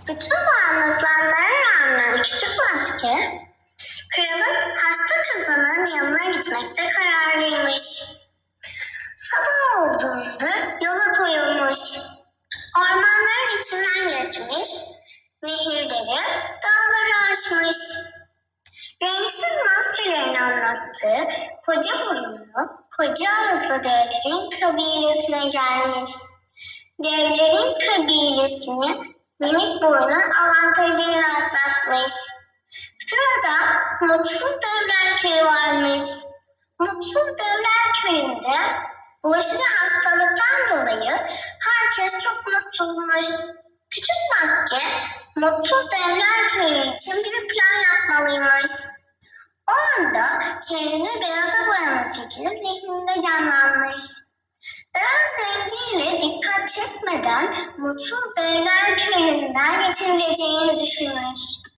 Bütün bu anlatılanlara rağmen küçük maske, kralın hasta kızının yanına gitmekte kararlıymış. Sabah olduğunda yola koyulmuş. Ormanların içinden geçmiş, nehirleri, dağları aşmış. Renksiz maskelerini anlattığı koca burunlu, koca ağızlı devlerin kabilesine gelmiş. Devlerin kabilesini minik burnun avantajıyla atlatmış. Sırada Mutsuz Devler Köyü varmış. Mutsuz Devler Köyü'nde bulaşıcı hastalıktan dolayı herkes çok mutsuzmuş. Küçük maske Mutsuz Devler Köyü için bir plan yapmalıymış. O anda kendini beyaza boyama fikri zihninde canlanmış. Beyaz rengiyle dikkat çekmeden Mutsuz Devler Köyü'nden geçirileceğini düşünmüş.